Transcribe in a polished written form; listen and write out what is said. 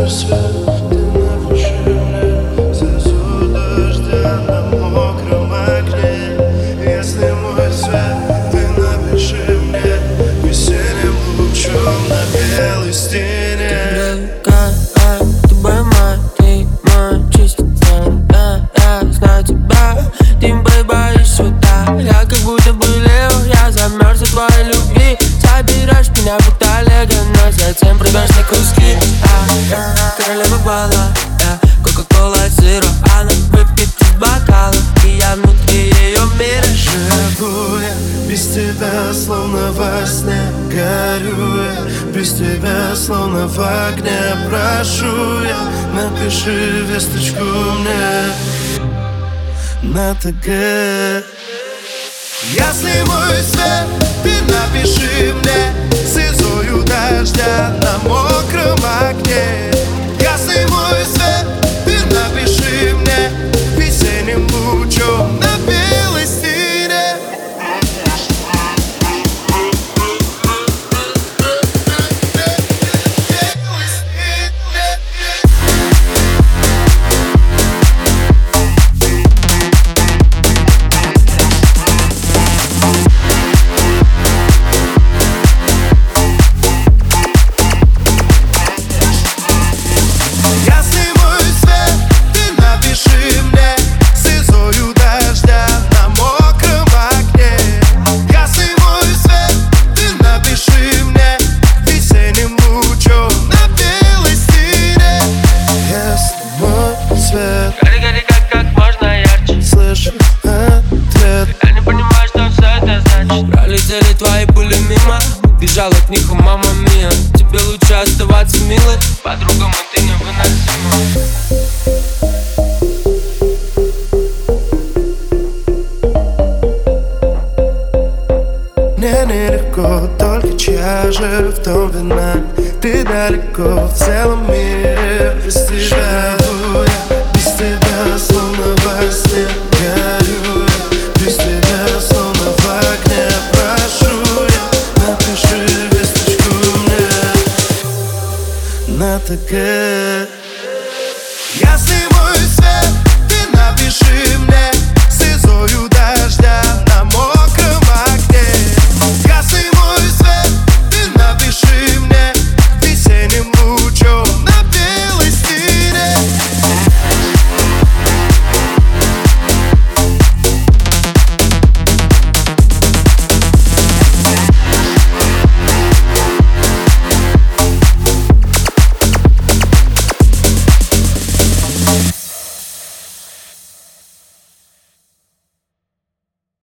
свет, ты напиши мне слезу дождя на мокром окне. Если мой свет, ты напиши мне весенним лучом на белой стене. Ты моя, ты мой чистый день. Я знаю тебя, ты боишь сюда. Я как будто бы лев, я замерз от твоей любви. Забираешь меня будто лего, но затем продаешь на куски. Королева бала, кока-кола зеро. Она выпьет из бокала, и я внутри ее мира. Живу я без тебя, словно во сне. Горю я без тебя, словно в огне. Прошу я, напиши весточку мне на ТГ. Если мой свет, ты напиши мне слезою дождя на мокром окне. Если мой свет, ты напиши мне весенним лучом на белой стене. Гори, как можно ярче. Слышу ответ. Я не понимаю, что все это значит. Пролетели твои пули мимо, бежал от них, мама мия. Тебе лучше оставаться милой, по-другому ты невыносима. Мне нелегко, только чья же в том вина. Ты далеко в целом мире, без тебя живу я, без тебя словно во сне. Горю я, без тебя словно в огне. Прошу я, напиши весточку мне на ТГ. Если